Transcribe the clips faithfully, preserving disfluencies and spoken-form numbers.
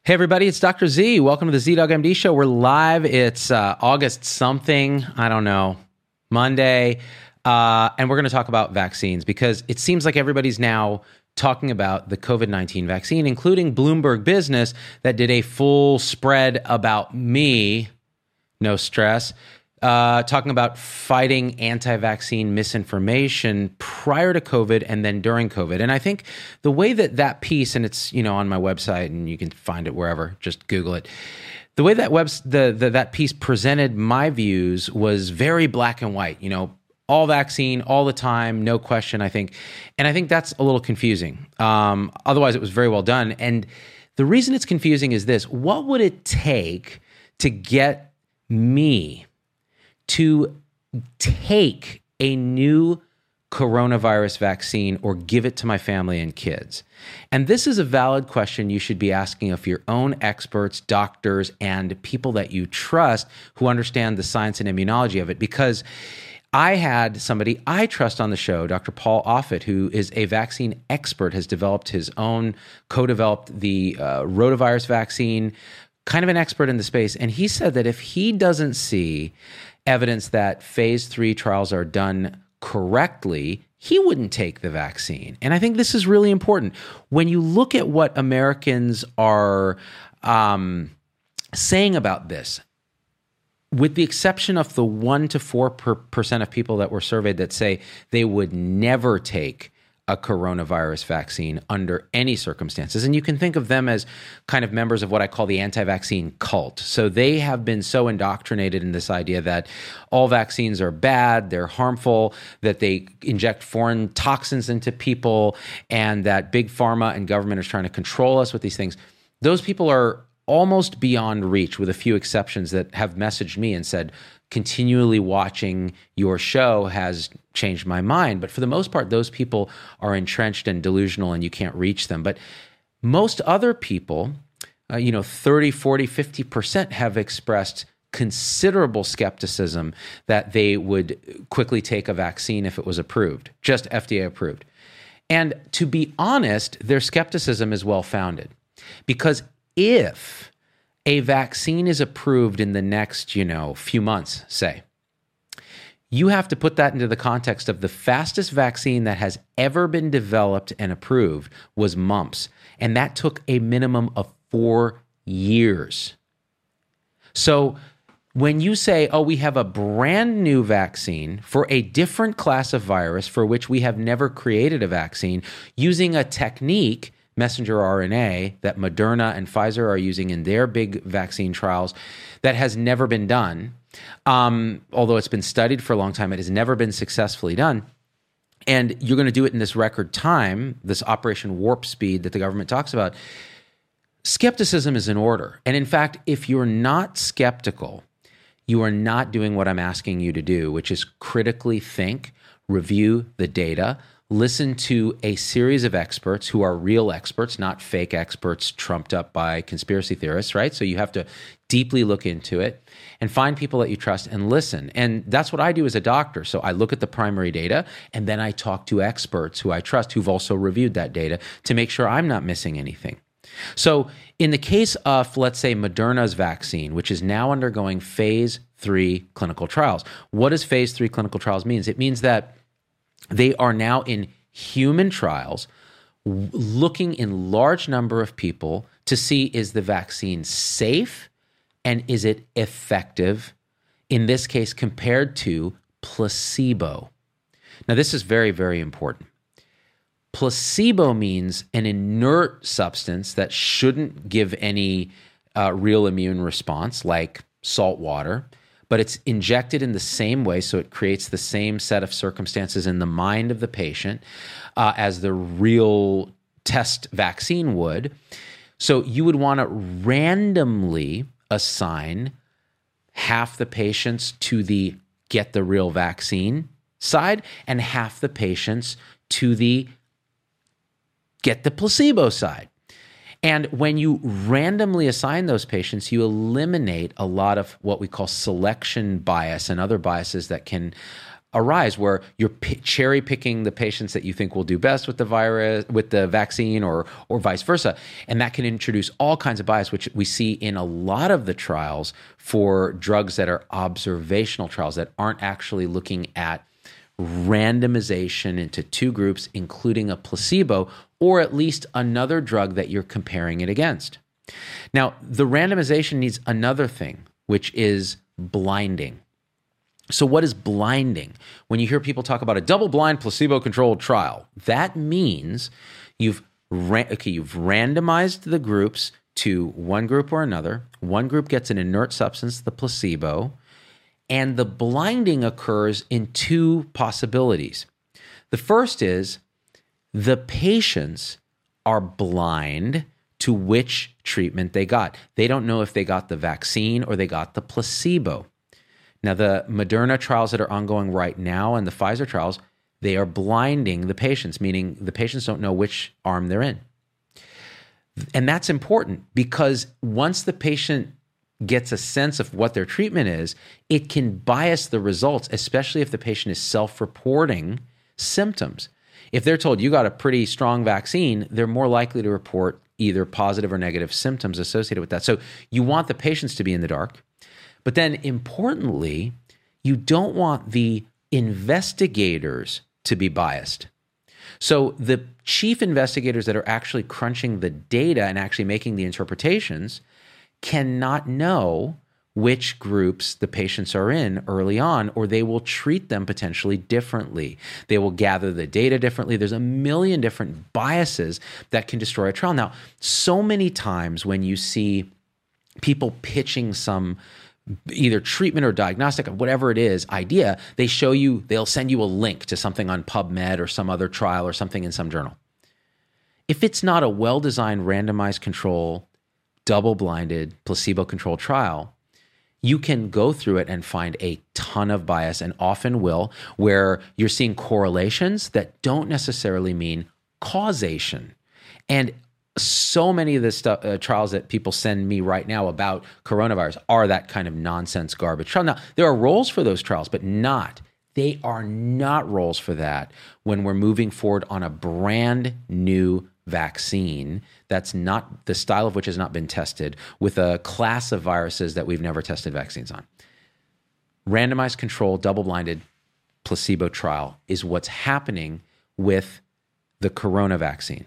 Hey everybody, it's Doctor Z. Welcome to the Z-Dog M D Show. We're live. It's uh, August something, I don't know, Monday, uh, and we're going to talk about vaccines because it seems like everybody's now talking about the covid nineteen vaccine, including Bloomberg Business that did a full spread about me, no stress, uh, talking about fighting anti-vaccine misinformation prior to COVID and then during COVID. And I think the way that that piece, and it's, you know, on my website and you can find it wherever, just Google it. The way that webs the, the that piece presented my views was very black and white, you know, all vaccine, all the time, no question, I think. And I think that's a little confusing. Um, otherwise, it was very well done. And the reason it's confusing is this: what would it take to get me to take a new coronavirus vaccine or give it to my family and kids? And this is a valid question you should be asking of your own experts, doctors, and people that you trust who understand the science and immunology of it. Because I had somebody I trust on the show, Doctor Paul Offit, who is a vaccine expert, has developed his own, co-developed the uh, rotavirus vaccine, kind of an expert in the space. And he said that if he doesn't see evidence that phase three trials are done correctly, he wouldn't take the vaccine. And I think this is really important. When you look at what Americans are um, saying about this, with the exception of the one to four percent of people that were surveyed that say they would never take a coronavirus vaccine under any circumstances. And you can think of them as kind of members of what I call the anti-vaccine cult. So they have been so indoctrinated in this idea that all vaccines are bad, they're harmful, that they inject foreign toxins into people, and that big pharma and government is trying to control us with these things. Those people are almost beyond reach, with a few exceptions that have messaged me and said, continually watching your show has changed my mind. But for the most part, those people are entrenched and delusional and you can't reach them. But most other people, uh, you know, thirty, forty, fifty percent have expressed considerable skepticism that they would quickly take a vaccine if it was approved, just F D A approved. And to be honest, their skepticism is well-founded, because if a vaccine is approved in the next, you know, few months, say, you have to put that into the context of the fastest vaccine that has ever been developed and approved was mumps. And that took a minimum of four years. So when you say, oh, we have a brand new vaccine for a different class of virus for which we have never created a vaccine, using a technique, messenger R N A, that Moderna and Pfizer are using in their big vaccine trials, that has never been done. Um, although it's been studied for a long time, it has never been successfully done. And you're going to do it in this record time, this Operation Warp Speed that the government talks about. Skepticism is in order. And in fact, if you're not skeptical, you are not doing what I'm asking you to do, which is critically think, review the data, listen to a series of experts who are real experts, not fake experts trumped up by conspiracy theorists, right? So you have to deeply look into it and find people that you trust and listen. And that's what I do as a doctor. So I look at the primary data and then I talk to experts who I trust who've also reviewed that data to make sure I'm not missing anything. So in the case of, let's say, Moderna's vaccine, which is now undergoing phase three clinical trials, what does phase three clinical trials mean? It means that they are now in human trials, w- looking in large number of people to see, is the vaccine safe and is it effective, in this case compared to placebo. Now this is very, very important. Placebo means an inert substance that shouldn't give any uh, real immune response, like salt water, but it's injected in the same way, so it creates the same set of circumstances in the mind of the patient uh, as the real test vaccine would. So you would want to randomly assign half the patients to the get the real vaccine side and half the patients to the get the placebo side. And when you randomly assign those patients, you eliminate a lot of what we call selection bias and other biases that can arise where you're p- cherry picking the patients that you think will do best with the virus, with the vaccine, or or vice versa, and that can introduce all kinds of bias, which we see in a lot of the trials for drugs that are observational trials that aren't actually looking at randomization into two groups, including a placebo or at least another drug that you're comparing it against. Now, the randomization needs another thing, which is blinding. So what is blinding? When you hear people talk about a double-blind placebo-controlled trial, that means you've ra- okay, you've randomized the groups to one group or another. One group gets an inert substance, the placebo, and the blinding occurs in two possibilities. The first is the patients are blind to which treatment they got. They don't know if they got the vaccine or they got the placebo. Now, the Moderna trials that are ongoing right now and the Pfizer trials, they are blinding the patients, meaning the patients don't know which arm they're in. And that's important because once the patient gets a sense of what their treatment is, it can bias the results, especially if the patient is self-reporting symptoms. If they're told you got a pretty strong vaccine, they're more likely to report either positive or negative symptoms associated with that. So you want the patients to be in the dark. But then importantly, you don't want the investigators to be biased. So the chief investigators that are actually crunching the data and actually making the interpretations cannot know which groups the patients are in early on, or they will treat them potentially differently. They will gather the data differently. There's a million different biases that can destroy a trial. Now, so many times when you see people pitching some either treatment or diagnostic, or whatever it is, idea, they show you, they'll send you a link to something on PubMed or some other trial or something in some journal. If it's not a well-designed, randomized control, double-blinded, placebo-controlled trial, you can go through it and find a ton of bias, and often will, where you're seeing correlations that don't necessarily mean causation. And so many of the stuff, uh, trials that people send me right now about coronavirus are that kind of nonsense garbage trial. Now, there are roles for those trials, but not, they are not roles for that when we're moving forward on a brand new vaccine that's not, the style of which has not been tested with a class of viruses that we've never tested vaccines on. Randomized control, double-blinded placebo trial is what's happening with the corona vaccine.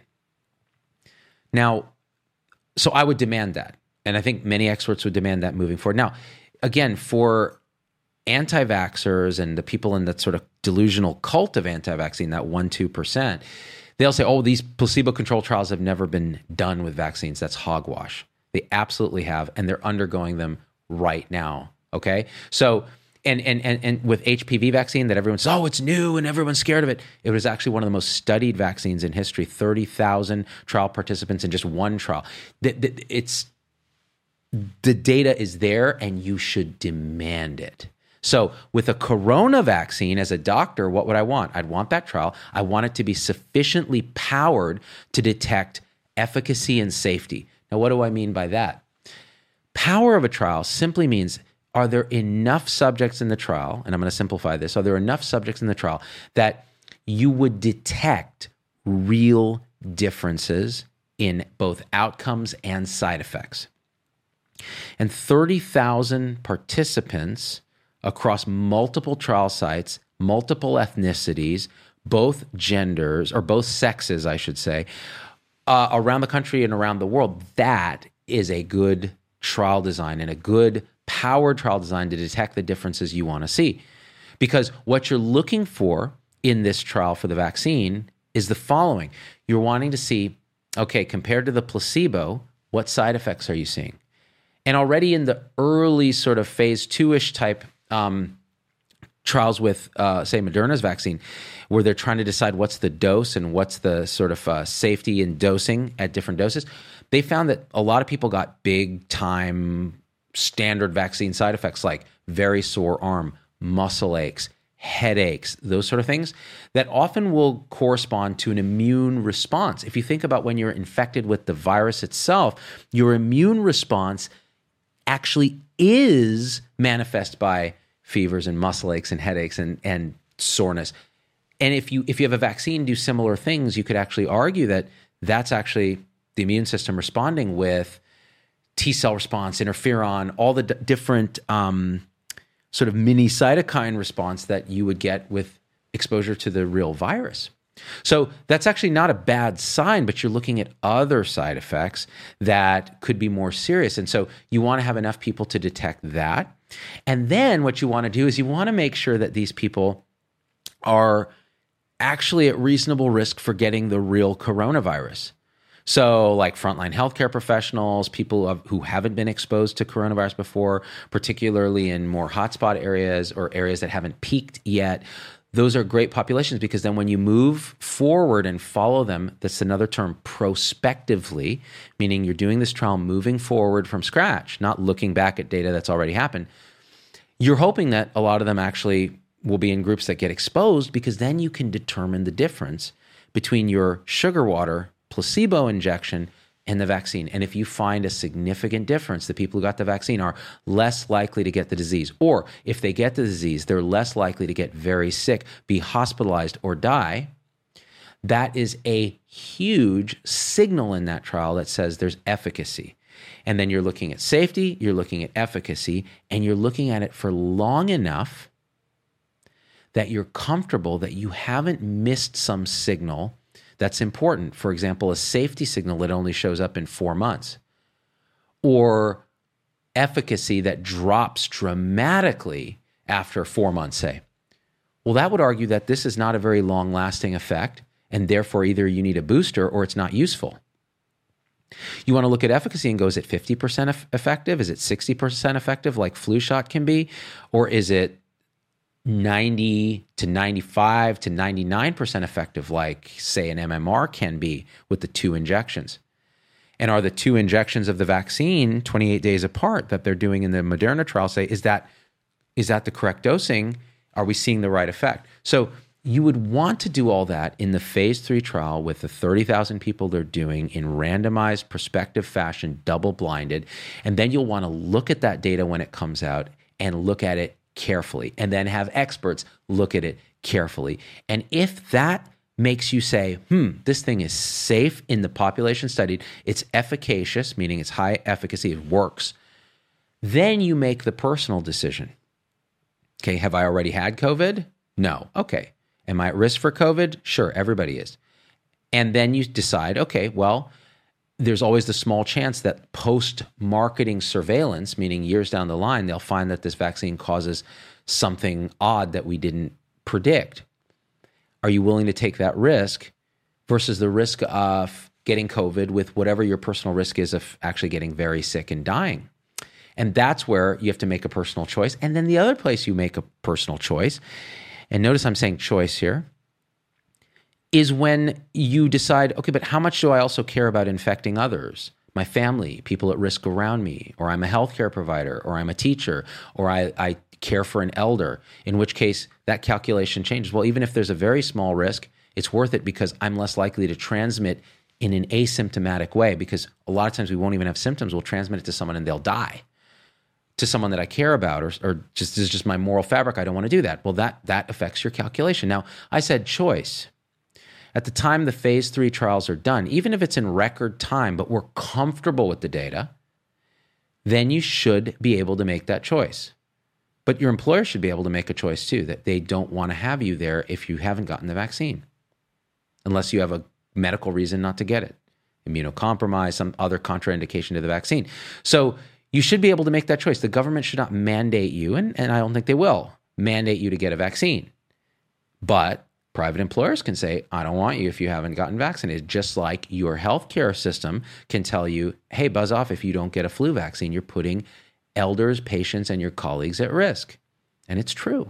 Now, so I would demand that, and I think many experts would demand that moving forward. Now, again, for anti-vaxxers and the people in that sort of delusional cult of anti-vaccine, that one, two percent, they'll say, oh, these placebo-controlled trials have never been done with vaccines. That's hogwash. They absolutely have, and they're undergoing them right now, okay? So, and and and, and with H P V vaccine that everyone says, oh, it's new and everyone's scared of it. It was actually one of the most studied vaccines in history, thirty thousand trial participants in just one trial. It's, the data is there and you should demand it. So with a corona vaccine, as a doctor, what would I want? I'd want that trial. I want it to be sufficiently powered to detect efficacy and safety. Now, what do I mean by that? Power of a trial simply means, are there enough subjects in the trial, and I'm going to simplify this, are there enough subjects in the trial that you would detect real differences in both outcomes and side effects? And thirty thousand participants across multiple trial sites, multiple ethnicities, both genders, or both sexes, I should say, uh, around the country and around the world, that is a good trial design and a good powered trial design to detect the differences you want to see. Because what you're looking for in this trial for the vaccine is the following. You're wanting to see, okay, compared to the placebo, what side effects are you seeing? And already in the early sort of phase two-ish type um, trials with, uh, say, Moderna's vaccine, where they're trying to decide what's the dose and what's the sort of uh, safety in dosing at different doses, they found that a lot of people got big-time standard vaccine side effects like very sore arm, muscle aches, headaches, those sort of things that often will correspond to an immune response. If you think about when you're infected with the virus itself, your immune response actually is manifest by fevers and muscle aches and headaches and, and soreness. And if you if you have a vaccine do similar things, you could actually argue that that's actually the immune system responding with T cell response, interferon, all the d- different um, sort of mini cytokine response that you would get with exposure to the real virus. So that's actually not a bad sign, but you're looking at other side effects that could be more serious. And so you want to have enough people to detect that. And then what you want to do is you want to make sure that these people are actually at reasonable risk for getting the real coronavirus. So like frontline healthcare professionals, people who haven't been exposed to coronavirus before, particularly in more hotspot areas or areas that haven't peaked yet, those are great populations because then when you move forward and follow them, that's another term, prospectively, meaning you're doing this trial moving forward from scratch, not looking back at data that's already happened. You're hoping that a lot of them actually will be in groups that get exposed because then you can determine the difference between your sugar water placebo injection and the vaccine. And if you find a significant difference, the people who got the vaccine are less likely to get the disease. Or if they get the disease, they're less likely to get very sick, be hospitalized, or die. That is a huge signal in that trial that says there's efficacy. And then you're looking at safety, you're looking at efficacy, and you're looking at it for long enough that you're comfortable that you haven't missed some signal that's important. For example, a safety signal that only shows up in four months, or efficacy that drops dramatically after four months, say. Well, that would argue that this is not a very long-lasting effect, and therefore either you need a booster or it's not useful. You want to look at efficacy and go, is it fifty percent effective? Is it sixty percent effective like flu shot can be? Or is it ninety to ninety-five to ninety-nine percent effective like, say, an M M R can be with the two injections? And are the two injections of the vaccine twenty-eight days apart that they're doing in the Moderna trial, say, is that is that the correct dosing? Are we seeing the right effect? So you would want to do all that in the phase three trial with the thirty thousand people they're doing in randomized prospective fashion, double-blinded. And then you'll want to look at that data when it comes out and look at it carefully, and then have experts look at it carefully. And if that makes you say, hmm, this thing is safe in the population studied, it's efficacious, meaning it's high efficacy, it works, then you make the personal decision. Okay, have I already had COVID? No. Okay. Am I at risk for COVID? Sure, everybody is. And then you decide, okay, well, there's always the small chance that post-marketing surveillance, meaning years down the line, they'll find that this vaccine causes something odd that we didn't predict. Are you willing to take that risk versus the risk of getting COVID with whatever your personal risk is of actually getting very sick and dying? And that's where you have to make a personal choice. And then the other place you make a personal choice, and notice I'm saying choice here, is when you decide, okay, but how much do I also care about infecting others? My family, people at risk around me, or I'm a healthcare provider, or I'm a teacher, or I, I care for an elder, in which case that calculation changes. Well, even if there's a very small risk, it's worth it because I'm less likely to transmit in an asymptomatic way, because a lot of times we won't even have symptoms. We'll transmit it to someone and they'll die. To someone that I care about, or, or just this is just my moral fabric. I don't want to do that. Well, that that affects your calculation. Now, I said choice. At the time the phase three trials are done, even if it's in record time, but we're comfortable with the data, then you should be able to make that choice. But your employer should be able to make a choice too, that they don't want to have you there if you haven't gotten the vaccine, unless you have a medical reason not to get it, immunocompromised, some other contraindication to the vaccine. So you should be able to make that choice. The government should not mandate you, and, and I don't think they will, mandate you to get a vaccine. But private employers can say, I don't want you if you haven't gotten vaccinated, just like your healthcare system can tell you, hey, buzz off if you don't get a flu vaccine. You're putting elders, patients, and your colleagues at risk. And it's true.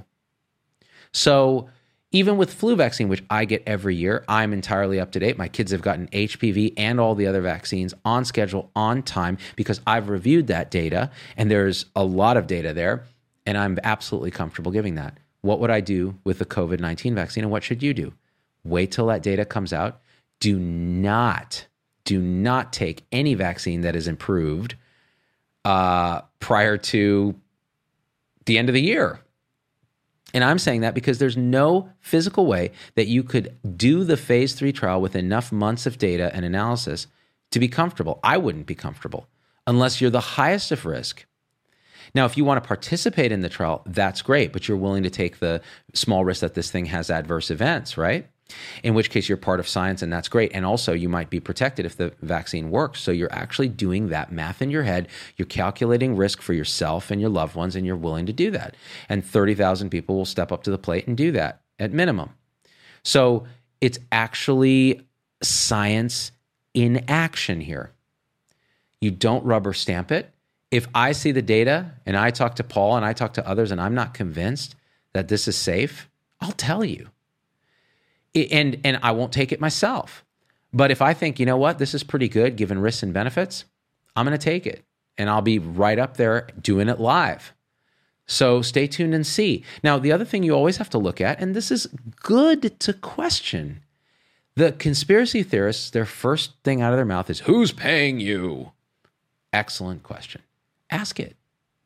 So even with flu vaccine, which I get every year, I'm entirely up to date. My kids have gotten H P V and all the other vaccines on schedule, on time, because I've reviewed that data, and there's a lot of data there, and I'm absolutely comfortable giving that. What would I do with the COVID nineteen vaccine, and what should you do? Wait till that data comes out. Do not, do not take any vaccine that is improved uh, prior to the end of the year. And I'm saying that because there's no physical way that you could do the phase three trial with enough months of data and analysis to be comfortable. I wouldn't be comfortable unless you're the highest of risk. Now, if you want to participate in the trial, that's great, but you're willing to take the small risk that this thing has adverse events, right? In which case you're part of science, and that's great. And also you might be protected if the vaccine works. So you're actually doing that math in your head. You're calculating risk for yourself and your loved ones, and you're willing to do that. And thirty thousand people will step up to the plate and do that at minimum. So it's actually science in action here. You don't rubber stamp it. If I see the data and I talk to Paul and I talk to others and I'm not convinced that this is safe, I'll tell you. And, and I won't take it myself. But if I think, you know what, this is pretty good given risks and benefits, I'm going to take it. And I'll be right up there doing it live. So stay tuned and see. Now, the other thing you always have to look at, and this is good to question, the conspiracy theorists, their first thing out of their mouth is, who's paying you? Excellent question. Ask it.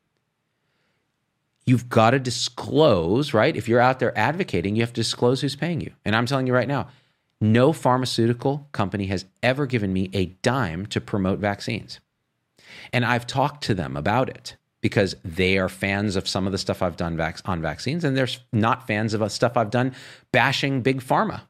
You've got to disclose, right? If you're out there advocating, you have to disclose who's paying you. And I'm telling you right now, no pharmaceutical company has ever given me a dime to promote vaccines. And I've talked to them about it because they are fans of some of the stuff I've done vac- on vaccines, and they're not fans of stuff I've done bashing big pharma.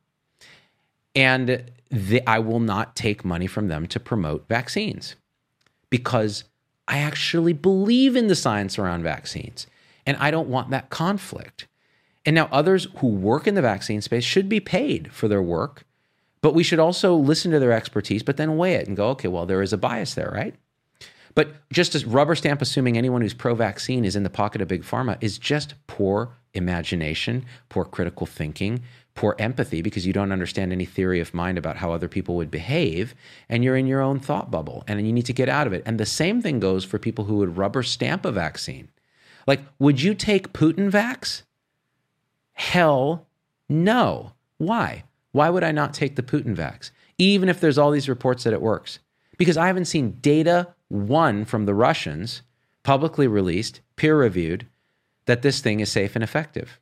And the, I will not take money from them to promote vaccines because I actually believe in the science around vaccines. And I don't want that conflict. And now others who work in the vaccine space should be paid for their work, but we should also listen to their expertise, but then weigh it and go, okay, well, there is a bias there, right? But just as rubber stamp assuming anyone who's pro-vaccine is in the pocket of big pharma is just poor imagination, poor critical thinking, poor empathy, because you don't understand any theory of mind about how other people would behave, and you're in your own thought bubble, and you need to get out of it. And the same thing goes for people who would rubber stamp a vaccine. Like, would you take Putin vax? Hell no. Why? Why would I not take the Putin vax? Even if there's all these reports that it works. Because I haven't seen data, one, from the Russians, publicly released, peer-reviewed, that this thing is safe and effective.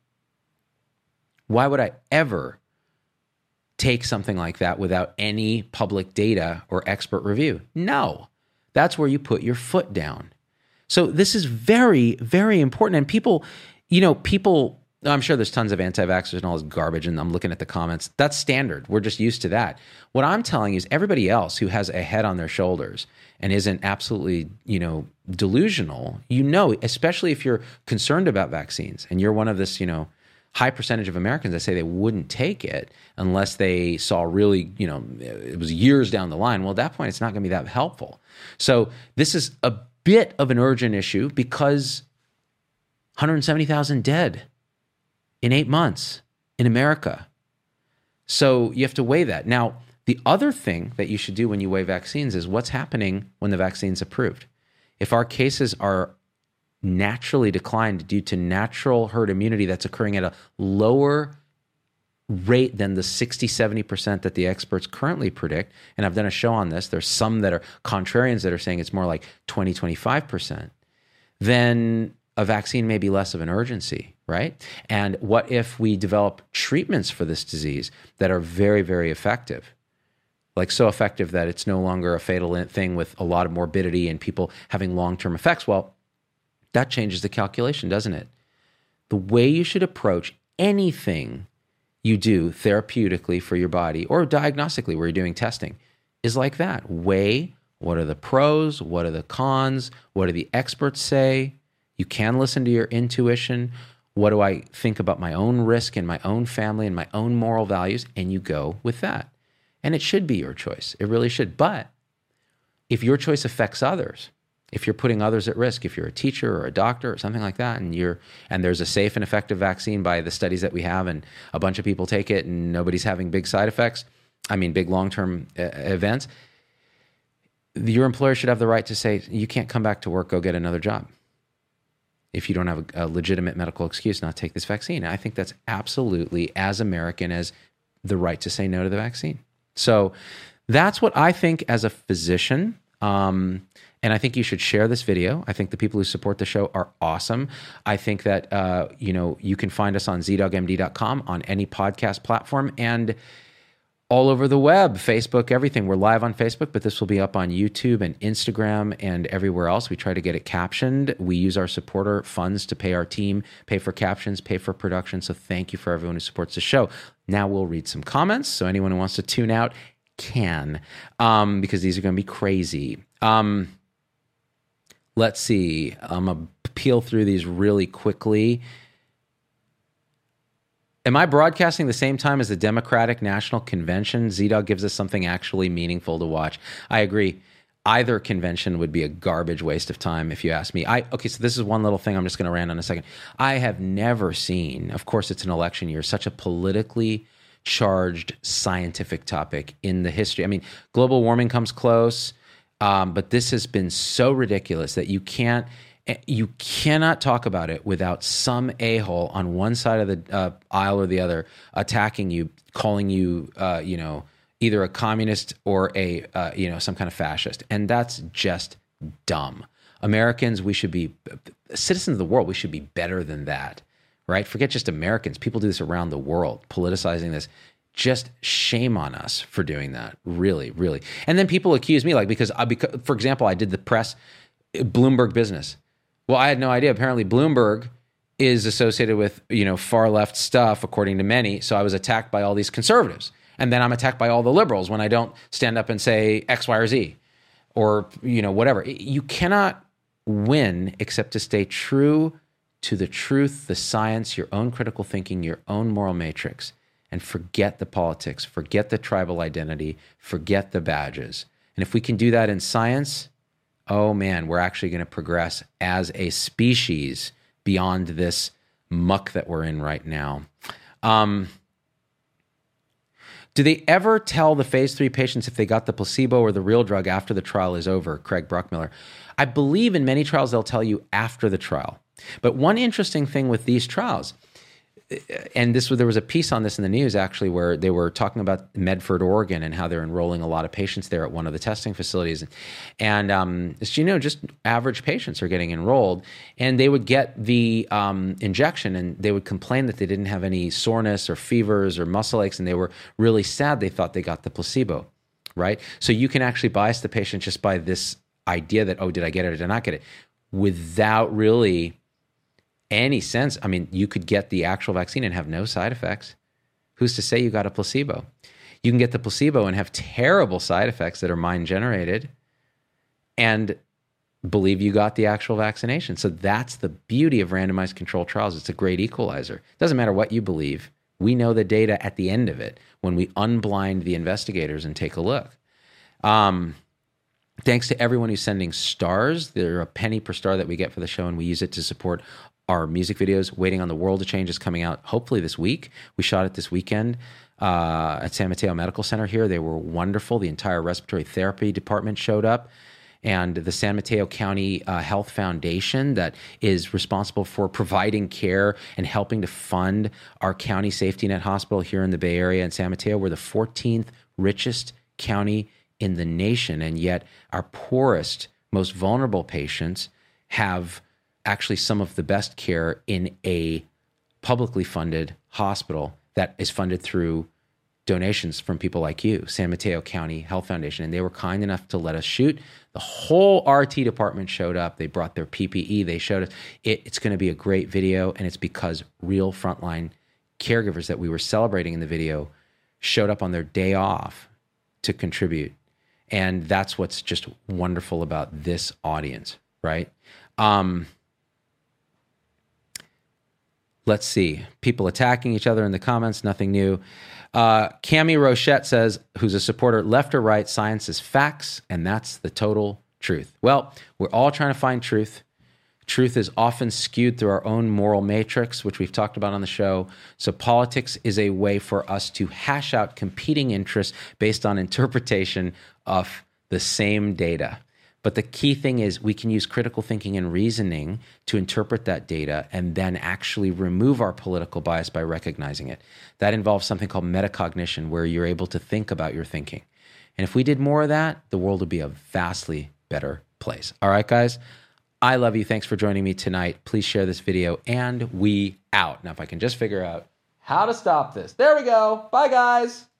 Why would I ever take something like that without any public data or expert review? No. That's where you put your foot down. So this is very, very important. And people, you know, people, I'm sure there's tons of anti-vaxxers and all this garbage, and I'm looking at the comments. That's standard. We're just used to that. What I'm telling you is everybody else who has a head on their shoulders and isn't absolutely, you know, delusional, you know, especially if you're concerned about vaccines and you're one of this, you know, high percentage of Americans that say they wouldn't take it unless they saw really, you know, it was years down the line. Well, at that point, it's not going to be that helpful. So this is a bit of an urgent issue because one hundred seventy thousand dead in eight months in America. So you have to weigh that. Now, the other thing that you should do when you weigh vaccines is what's happening when the vaccine's approved. If our cases are naturally declined due to natural herd immunity that's occurring at a lower rate than the sixty, seventy percent that the experts currently predict, and I've done a show on this, there's some that are contrarians that are saying it's more like twenty, twenty-five percent, then a vaccine may be less of an urgency, right? And what if we develop treatments for this disease that are very, very effective? Like so effective that it's no longer a fatal thing with a lot of morbidity and people having long-term effects. Well, that changes the calculation, doesn't it? The way you should approach anything you do therapeutically for your body or diagnostically where you're doing testing is like that. Weigh what are the pros, what are the cons, what do the experts say? You can listen to your intuition. What do I think about my own risk and my own family and my own moral values? And you go with that. And it should be your choice. It really should. But if your choice affects others, if you're putting others at risk, if you're a teacher or a doctor or something like that, and you're and there's a safe and effective vaccine by the studies that we have, and a bunch of people take it and nobody's having big side effects, I mean big long-term uh, events, your employer should have the right to say, you can't come back to work, go get another job if you don't have a, a legitimate medical excuse not to take this vaccine. And I think that's absolutely as American as the right to say no to the vaccine. So that's what I think as a physician. Um, And I think you should share this video. I think the people who support the show are awesome. I think that, uh, you know, you can find us on z dog m d dot com, on any podcast platform, and all over the web, Facebook, everything. We're live on Facebook, but this will be up on YouTube and Instagram and everywhere else. We try to get it captioned. We use our supporter funds to pay our team, pay for captions, pay for production. So thank you for everyone who supports the show. Now we'll read some comments. So anyone who wants to tune out can, um, because these are going to be crazy. Um, let's see. I'm going to peel through these really quickly. Am I broadcasting the same time as the Democratic National Convention? Z-Dog gives us something actually meaningful to watch. I agree. Either convention would be a garbage waste of time, if you ask me. I okay, so this is one little thing I'm just going to rant on a second. I have never seen, of course it's an election year, such a politically charged scientific topic in the history. I mean, global warming comes close, um, but this has been so ridiculous that you can't, you cannot talk about it without some a-hole on one side of the uh, aisle or the other attacking you, calling you, uh, you know, either a communist or a, uh, you know, some kind of fascist. And that's just dumb. Americans, we should be citizens of the world. We should be better than that, right? Forget just Americans. People do this around the world, politicizing this. Just shame on us for doing that. Really, really. And then people accuse me, like, because, I, because for example, I did the press, Bloomberg Business. Well, I had no idea. Apparently, Bloomberg is associated with, you know, far left stuff, according to many. So I was attacked by all these conservatives. And then I'm attacked by all the liberals when I don't stand up and say X, Y, or Z, or, you know, whatever. You cannot win except to stay true to the truth, the science, your own critical thinking, your own moral matrix, and forget the politics, forget the tribal identity, forget the badges. And if we can do that in science, oh man, we're actually going to progress as a species beyond this muck that we're in right now. Um, do they ever tell the phase three patients if they got the placebo or the real drug after the trial is over? Craig Brockmiller. I believe in many trials they'll tell you after the trial. But one interesting thing with these trials, and this there was a piece on this in the news actually where they were talking about Medford, Oregon, and how they're enrolling a lot of patients there at one of the testing facilities. And um, as you know, just average patients are getting enrolled, and they would get the um, injection, and they would complain that they didn't have any soreness or fevers or muscle aches, and they were really sad. They thought they got the placebo, right? So you can actually bias the patient just by this idea that, oh, did I get it or did I not get it, without really any sense. I mean, you could get the actual vaccine and have no side effects. Who's to say you got a placebo? You can get the placebo and have terrible side effects that are mind generated and believe you got the actual vaccination. So that's the beauty of randomized controlled trials. It's a great equalizer. It doesn't matter what you believe. We know the data at the end of it when we unblind the investigators and take a look. Um, thanks to everyone who's sending stars. They're a penny per star that we get for the show, and we use it to support our music videos. Waiting on the World to Change is coming out hopefully this week. We shot it this weekend uh, at San Mateo Medical Center here. They were wonderful. The entire respiratory therapy department showed up. And the San Mateo County uh, Health Foundation that is responsible for providing care and helping to fund our county safety net hospital here in the Bay Area in San Mateo. We're the fourteenth richest county in the nation, and yet our poorest, most vulnerable patients have actually some of the best care in a publicly funded hospital that is funded through donations from people like you, San Mateo County Health Foundation. And they were kind enough to let us shoot. The whole R T department showed up. They brought their P P E. They showed us. It, it's going to be a great video, and it's because real frontline caregivers that we were celebrating in the video showed up on their day off to contribute. And that's what's just wonderful about this audience, right? Um, Let's see. People attacking each other in the comments, nothing new. Uh, Cami Rochette says, who's a supporter, left or right, science is facts, and that's the total truth. Well, we're all trying to find truth. Truth is often skewed through our own moral matrix, which we've talked about on the show. So politics is a way for us to hash out competing interests based on interpretation of the same data. But the key thing is we can use critical thinking and reasoning to interpret that data and then actually remove our political bias by recognizing it. That involves something called metacognition, where you're able to think about your thinking. And if we did more of that, the world would be a vastly better place. All right, guys? I love you. Thanks for joining me tonight. Please share this video, and we out. Now, if I can just figure out how to stop this. There we go. Bye, guys.